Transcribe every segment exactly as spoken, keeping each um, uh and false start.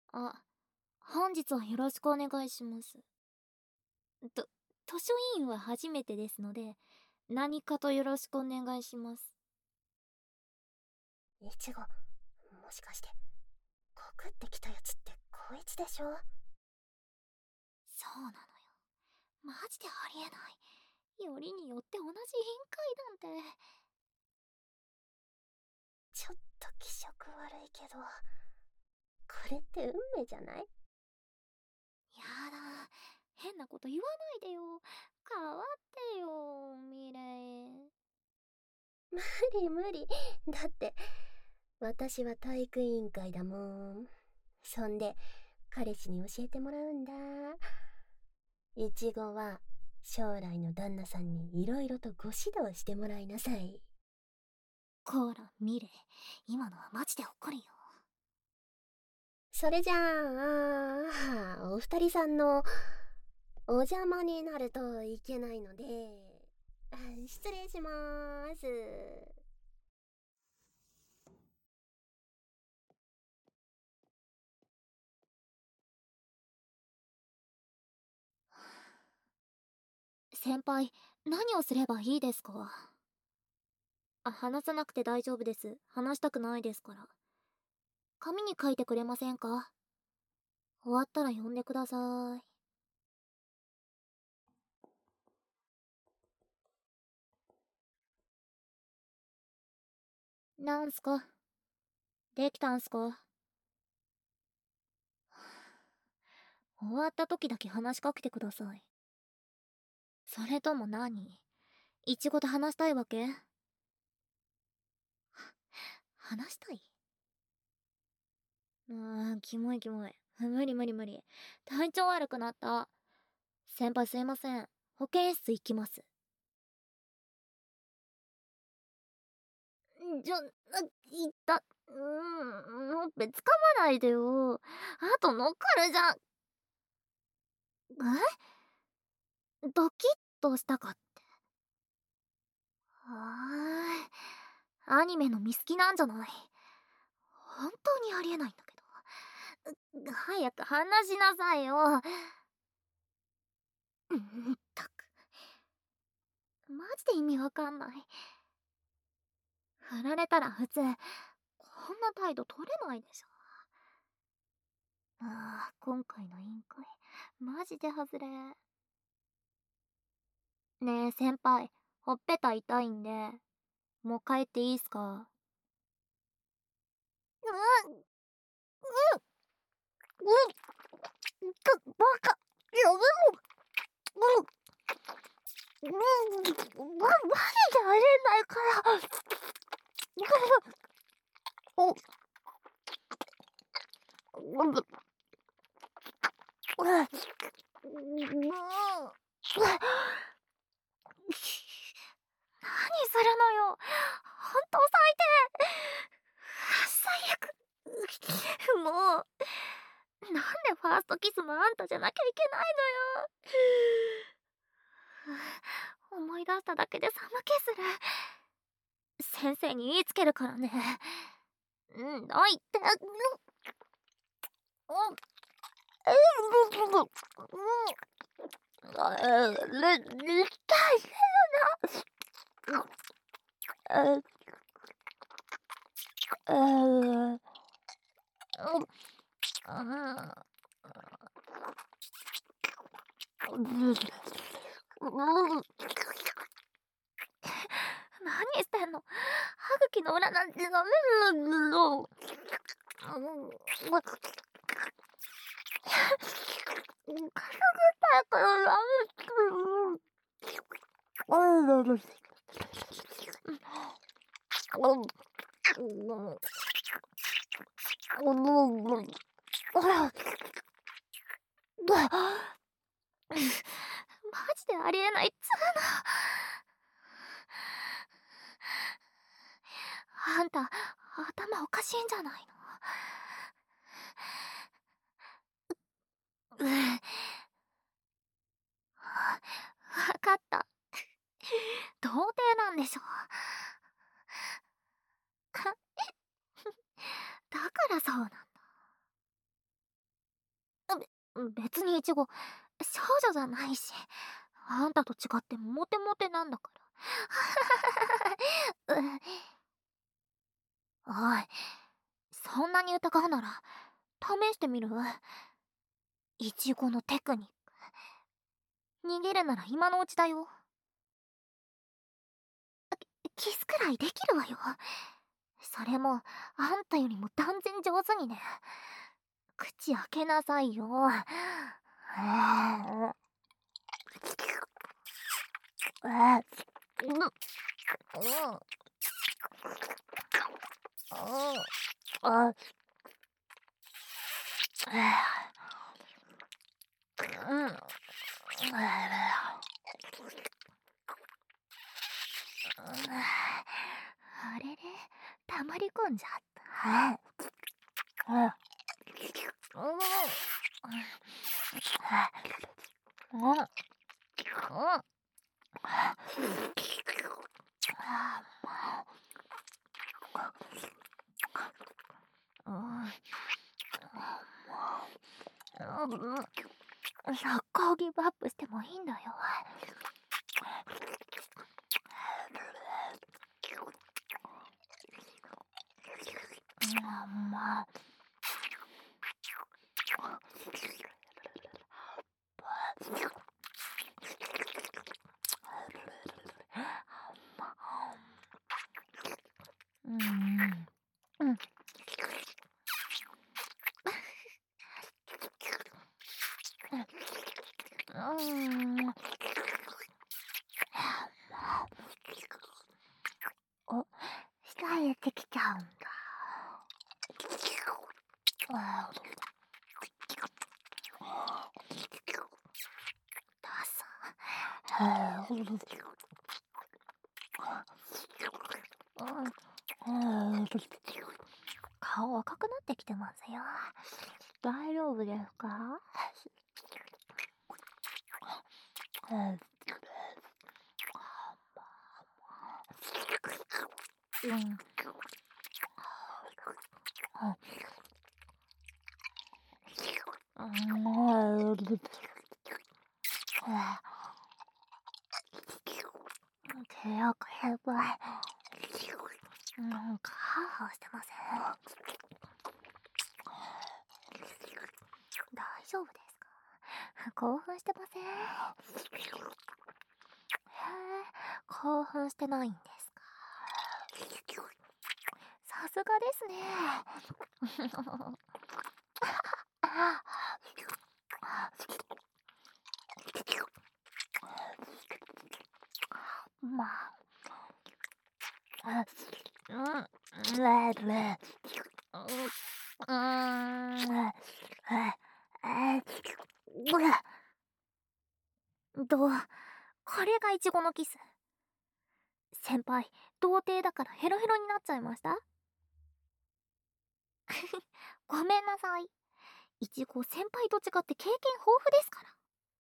あ、本日はよろしくお願いします。と、図書委員は初めてですので、何かとよろしくお願いします。 いちご、もしかして、告ってきたやつってこいつでしょ？ そうなのよ。マジでありえない。よりによって同じ委員会なんて。 ちょっと気色悪いけど、これって運命じゃない？ やだ、変なこと言わないでよ。変わってよ、ミレイ。 無理無理。だって、私は体育委員会だもん。そんで、彼氏に教えてもらうんだ。いちごは、将来の旦那さんにいろいろとご指導してもらいなさい。 こら、ミレイ。今のはマジで怒るよ。 それじゃあ、あお二人さんのお邪魔になるといけないので、あ失礼しまーす。 先輩、何をすればいいですか？あ、話さなくて大丈夫です。話したくないですから。紙に書いてくれませんか？終わったら呼んでください。なんすか？できたんすか？終わった時だけ話しかけてください。それとも何？イチゴと話したいわけ？話したい？うーん、キモいキモい。無理無理無理。体調悪くなった。先輩すいません。保健室行きます。んじゃ、あ、いった。うーん、ほっぺつかまないでよ。あと乗っかるじゃん。え？ドキッとしたかって。はーい。アニメのミスキなんじゃない。本当にありえないんだけど。う早く話しなさいよ。うんったく。マジで意味わかんない。振られたら普通、こんな態度取れないでしょ。ああ、今回の委員会、マジで外れ。ねえ、先輩、ほっぺた痛いんで、もう帰っていいっすか？うん、うん、うん、か、バカ。いや、でも、うん、うん、ま、マジでありえないから。お、うん、うん、何するのよ。ほんと最低。最悪。もう、なんでファーストキスもあんたじゃなきゃいけないのよ。思い出しただけで寒気する。先生に言いつけるからね。うん、ないって。うん、うん、うん、痛いな。うん、うん、何してんの？歯茎の裏なんてダメなの。くすぐったいからダメ。マジでありえないっつうの。あんた、頭おかしいんじゃないの？うん。わかった。童貞なんでしょ。だからそうなんだ。 別にイチゴ、少女じゃないし、あんたと違ってモテモテなんだから。うおい、そんなに疑うなら、試してみる？イチゴのテクニック。逃げるなら今のうちだよ。キスくらいできるわよ。それも、あんたよりも断然上手にね。口開けなさいよ。うんあれれ、溜まり込んじゃった。速攻ギブアップしてもいいんだよ。まあうんうんうんお、控えてきちゃうんだ。ダサ。顔赤くなってきてますよ。大丈夫ですか？うん。てやか先輩、なんかハーハーしてません？大丈夫ですか？興奮してません？へえ、興奮してないんですか？さすがですね。まあ、うん、ねえねえ、うん、うん、どう、これがイチゴのキス。先輩、童貞だからヘロヘロになっちゃいました？ごめんなさい。イチゴ先輩と違って経験豊富ですから。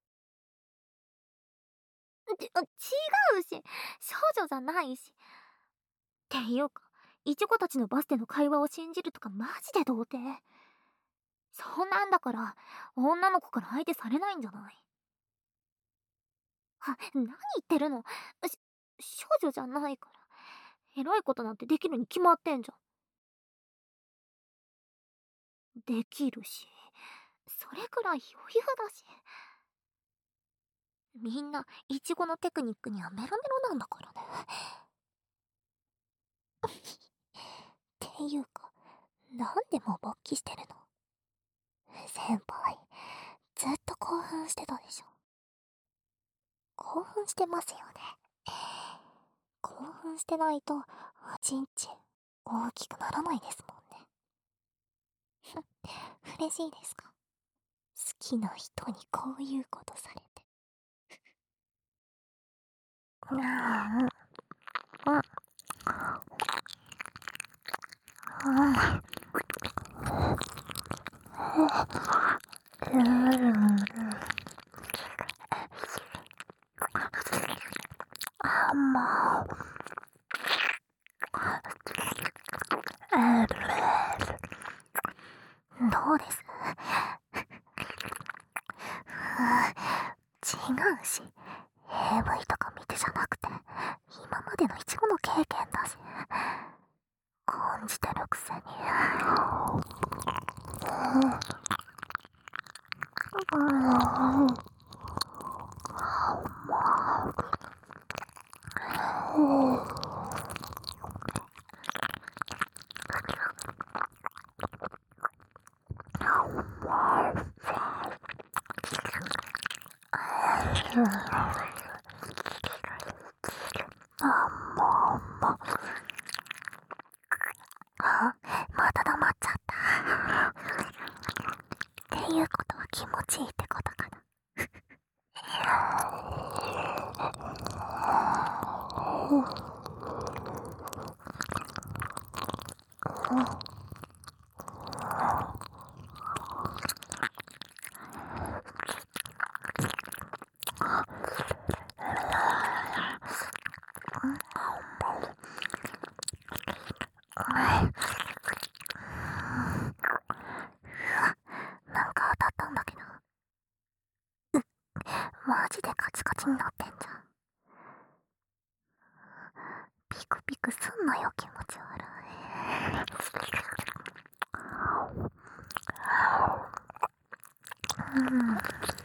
ち、違うし、少女じゃないし。っていうか、イチゴたちのバスでの会話を信じるとかマジで童貞。そんなんだから、女の子から相手されないんじゃない？は、何言ってるの？し、少女じゃないから。エロいことなんてできるに決まってんじゃん。できるし、それくらい余裕だし。みんな、イチゴのテクニックにはメロメロなんだからね。っていうか、なんでも勃起してるの？先輩、ずっと興奮してたでしょ。興奮してますよね。興奮してないと、おちんちん大きくならないですもんね。嬉しいですか？好きな人にこういうことされて。うんうんうんあんまどうです？ 違うし、エーブイ とか見てじゃなくて、今までの一部の経験だし、感じてるくせに。あ、また黙っちゃった。っていうことは気持ちいいってことかな。なんか当たったんだけど。マジでカチカチになってんじゃん。ピクピクすんなよ、気持ち悪い。うん。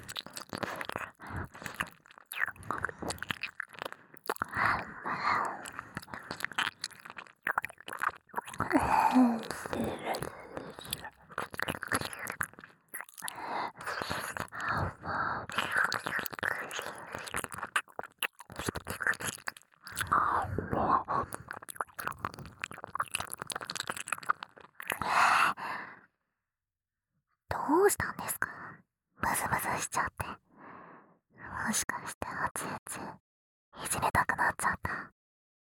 どうしたんですか？ムズムズしちゃって。もしかして熱々いじめたくなっちゃった。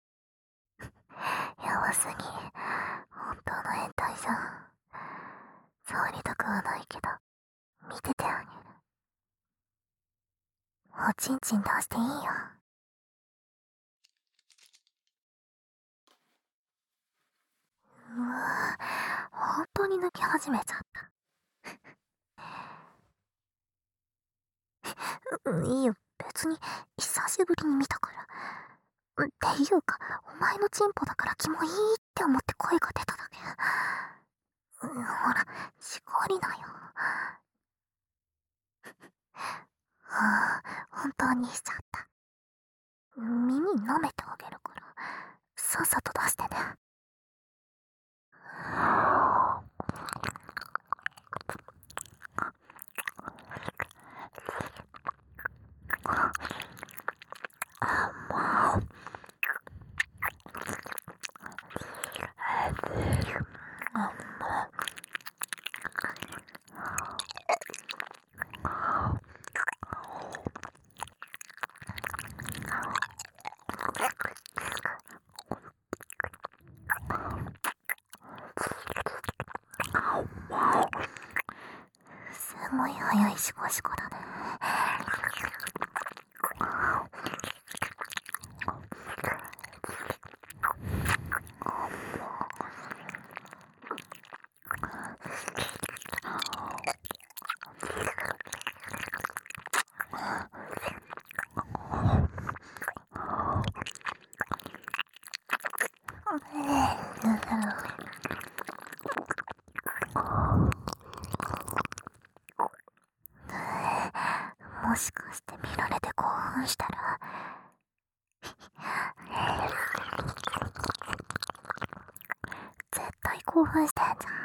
やばすぎ。本当の変態じゃん。触りたくはないけど、見ててあげる。おちんちん出していいよ。うわぁ、本当に抜き始めちゃった。うん、いいよ、別に久しぶりに見たから。っていうか、お前のチンポだからキモいって思って声が出ただけ。うん、ほら、しこりなよ。はぁ、本当にしちゃった。耳舐めてあげるから、さっさと出してね。すごい早いシコシコだね。もしかして見られて興奮してる？絶対興奮してんじゃん。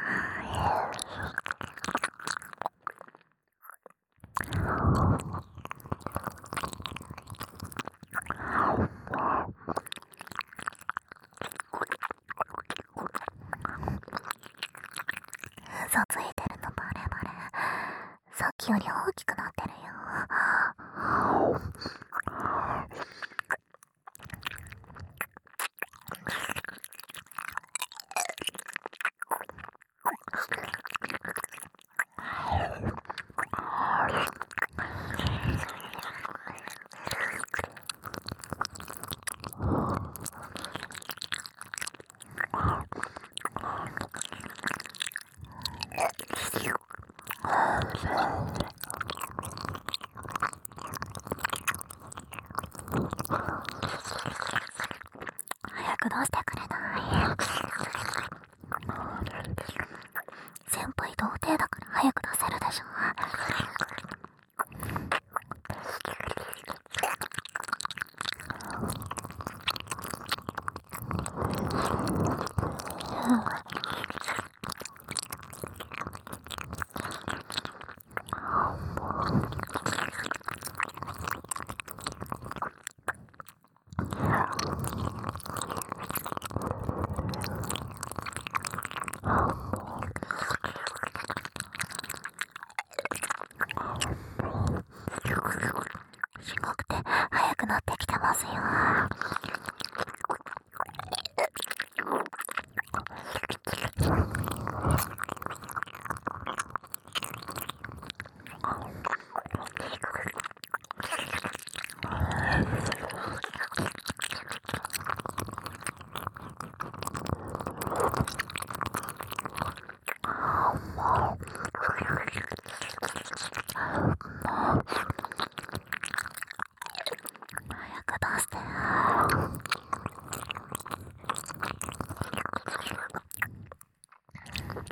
嘘ついてるのバレバレ。さっきより大きくなってるよ。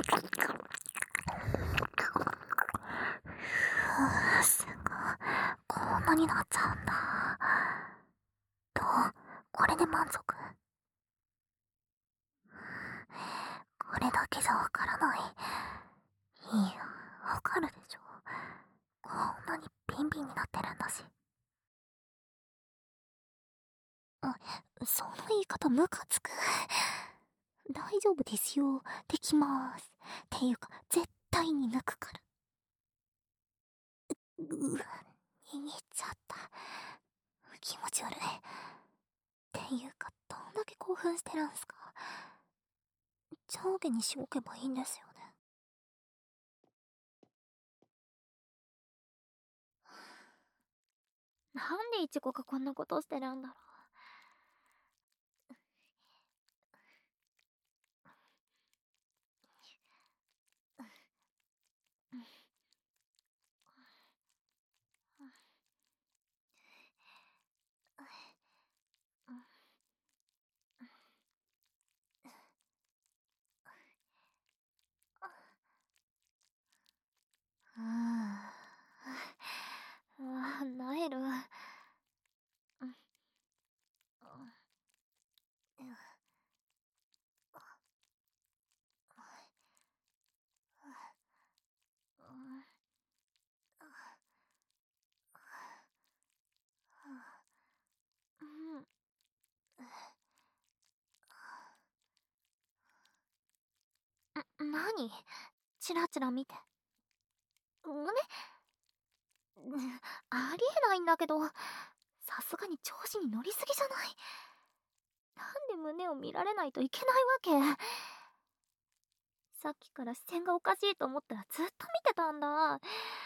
すごい。こんなになっちゃうんだ。どう？これで満足？これだけじゃわからない。いいや、わかるでしょ。こんなにビンビンになってるんだし。あ、その言い方ムカつく。大丈夫ですよ。できまーす。っていうか、絶対に抜くから。う、う、握っちゃった。気持ち悪い。っていうか、どんだけ興奮してるんすか。上下にしごけばいいんですよね。なんでイチゴがこんなことしてるんだろう。うーん。ああ、なえる。ん、なに？チラチラ見て。ごめん。ありえないんだけど、さすがに調子に乗りすぎじゃない？なんで胸を見られないといけないわけ？さっきから視線がおかしいと思ったらずっと見てたんだ。あ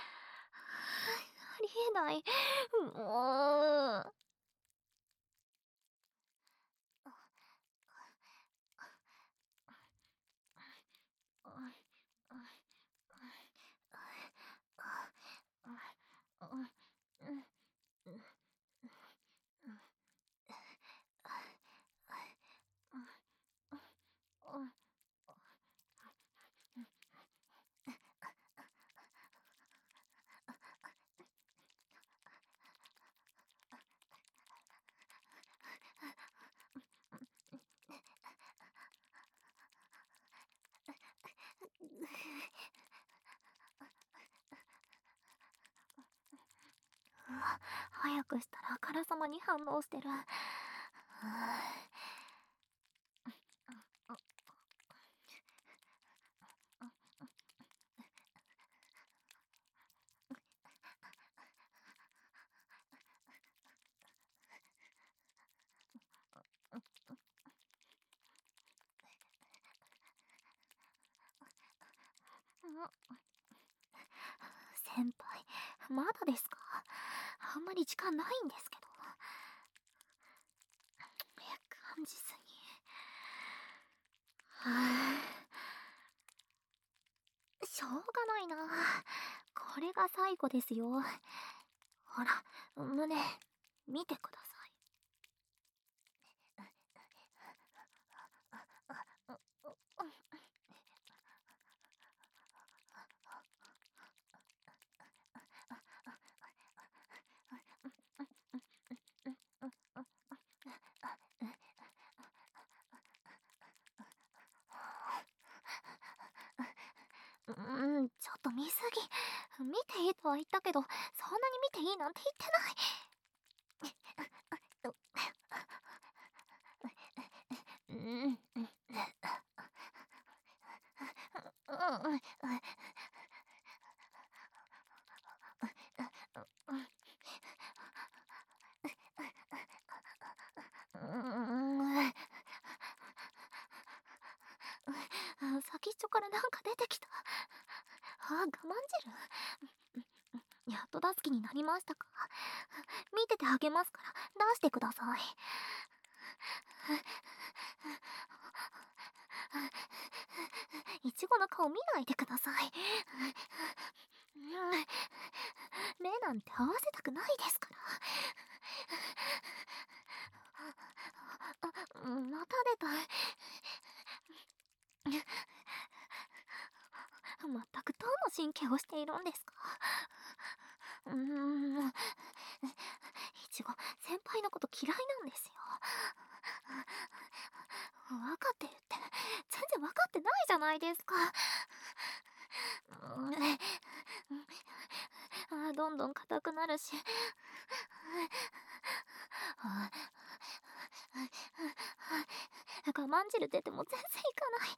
りえない。もう。早くしたらあからさまに反応してる。先輩、まだですか？あんまり時間ないんですけど。感じすぎ。はあ、しょうがないな。これが最後ですよ。ほら、胸、見てください。うーん、ちょっと見すぎ。見ていいとは言ったけど、そんなに見ていいなんて言ってない。うん、先っちょからなんか出てきた。あ、我慢汁。やっと出す気になりましたか？見ててあげますから出してください。いちごの顔見ないでください。目なんて合わせたくないですから。また出た。 全くどの神経をしているんですか？うーん。いちご、先輩のこと嫌いなんですよ。分かってるって、全然分かってないじゃないですか。あ、どんどん硬くなるし。我慢汁出ても全然いかない。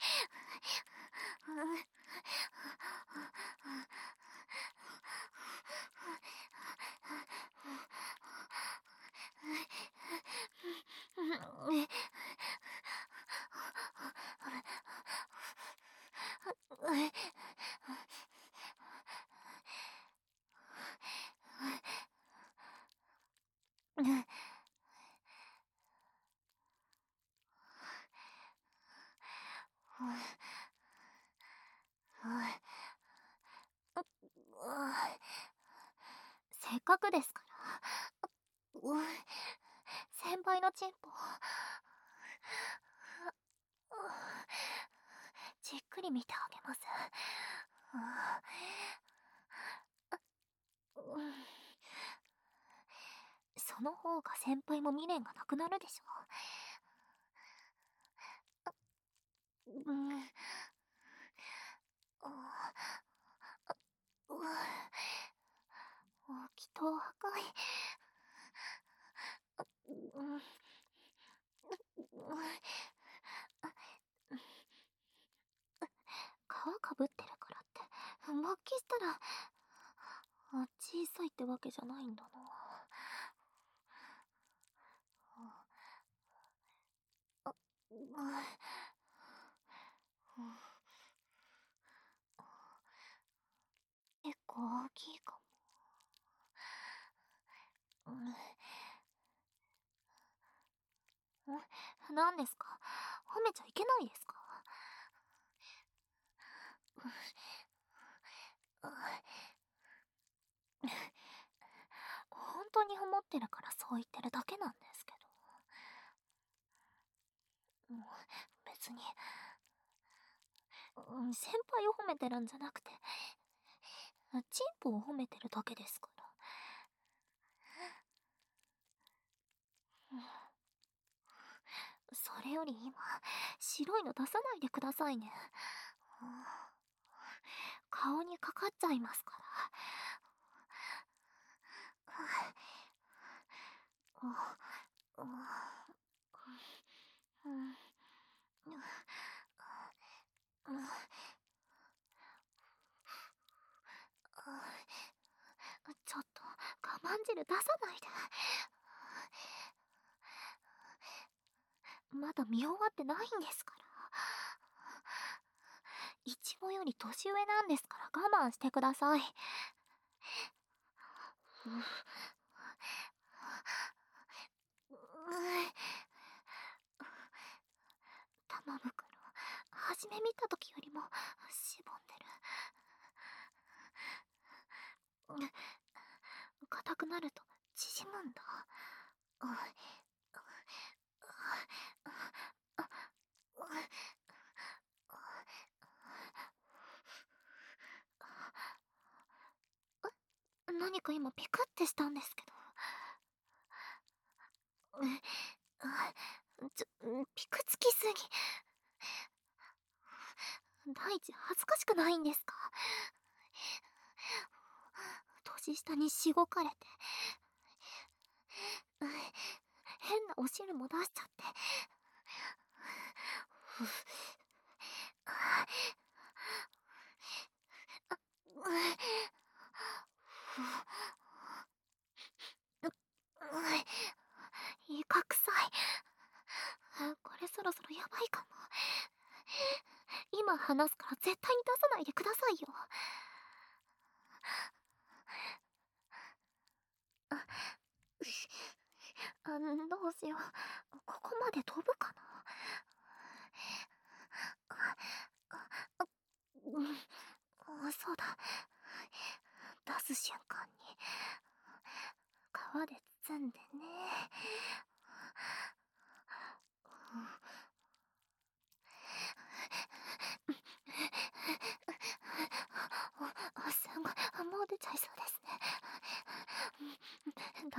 せっかくですから、先輩のチンポじっくり見てあげます。その方が先輩も未練がなくなるでしょう。うん。気筒破壊。皮かぶってるからって勃起したら小さいってわけじゃないんだな。結構大きいかも。何ですか？褒めちゃいけないですか？本当に思ってるからそう言ってるだけなんですけど。別に、先輩を褒めてるんじゃなくて、チンポを褒めてるだけですから。それより今、白いの出さないでくださいね。顔にかかっちゃいますから。ちょっと我慢汁出さないで。まだ見終わってないんですから。イチゴより年上なんですから我慢してください。玉袋、初め見た時よりもしぼんでる。硬くなると縮むんだ。何か今ピクってしたんですけど。ちょ、ピクつきすぎ。第一恥ずかしくないんですか？年下にしごかれて変なお汁も出しちゃって。イカ臭い。これそろそろやばいかも。今話すから絶対に出さないでくださいよ。あ、どうしよう。ここまで飛ぶかな。そうだ。出す瞬間に皮で包んでね。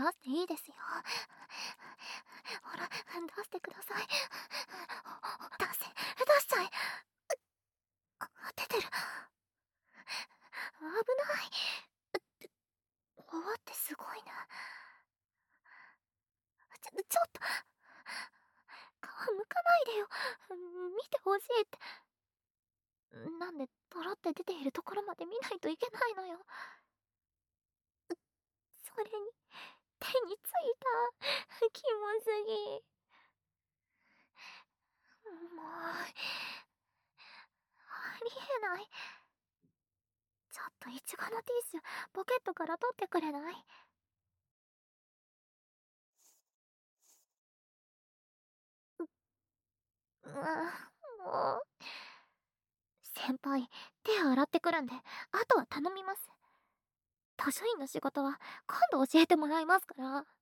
していいですよ。ほら、出してください。出せ、出しちゃえ。あ、出てる。危ない。泡ってすごいな。ちょ、ちょっと。皮むかないでよ。見てほしいって。なんで、ポロって出ているところまで見ないといけないのよ。それに、手についた。キモすぎ。もう、ありえない。ちょっとイチゴのティッシュ、ポケットから取ってくれない？う、うわ、もう。先輩、手洗ってくるんで、あとは頼みます。図書院の仕事は今度教えてもらいますから。